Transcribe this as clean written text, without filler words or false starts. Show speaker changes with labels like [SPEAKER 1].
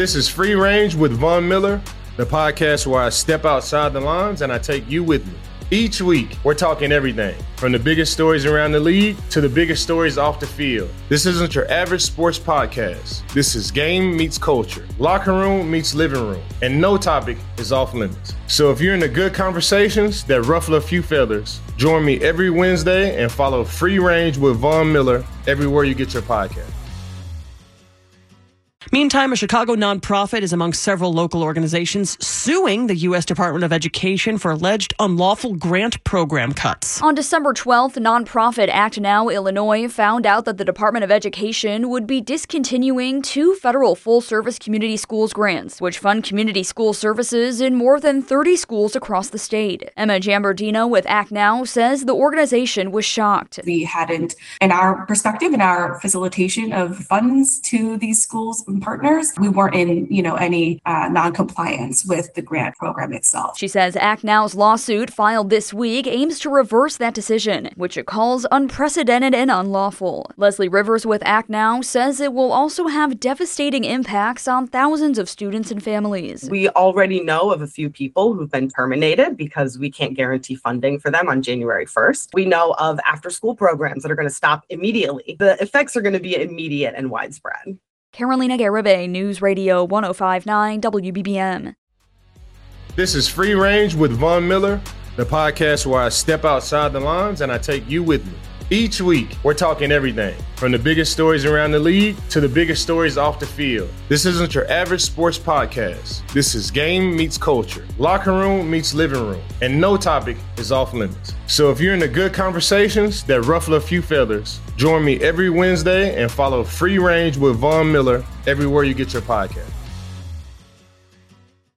[SPEAKER 1] This is Free Range with Von Miller, the podcast where I step outside the lines and I take you with me. Each week, we're talking everything, from the biggest stories around the league to the biggest stories off the field. This isn't your average sports podcast. This is game meets culture, locker room meets living room, and no topic is off limits. So if you're into good conversations that ruffle a few feathers, join me every Wednesday and follow Free Range with Von Miller everywhere you get your podcast.
[SPEAKER 2] Meantime, a Chicago nonprofit is among several local organizations suing the U.S. Department of Education for alleged unlawful grant program cuts.
[SPEAKER 3] On December 12th, nonprofit Act Now Illinois found out that the Department of Education would be discontinuing 2 federal full-service community schools grants, which fund community school services in more than 30 schools across the state. Emma Jambardino with Act Now says the organization was shocked.
[SPEAKER 4] We hadn't, in our perspective, in our facilitation of funds to these schools and partners, we weren't in, any non-compliance with the grant program itself.
[SPEAKER 3] She says Act Now's lawsuit filed this week aims to reverse that decision, which it calls unprecedented and unlawful. Leslie Rivers with Act Now says it will also have devastating impacts on thousands of students and families.
[SPEAKER 5] We already know of a few people who've been terminated because we can't guarantee funding for them on January 1st. We know of after-school programs that are going to stop immediately. The effects are going to be immediate and widespread.
[SPEAKER 3] Carolina Garibay, News Radio 105.9 WBBM.
[SPEAKER 1] This is Free Range with Von Miller, the podcast where I step outside the lines and I take you with me. Each week, we're talking everything, from the biggest stories around the league to the biggest stories off the field. This isn't your average sports podcast. This is game meets culture, locker room meets living room, and no topic is off limits. So if you're into good conversations that ruffle a few feathers, join me every Wednesday and follow Free Range with Von Miller everywhere you get your podcast.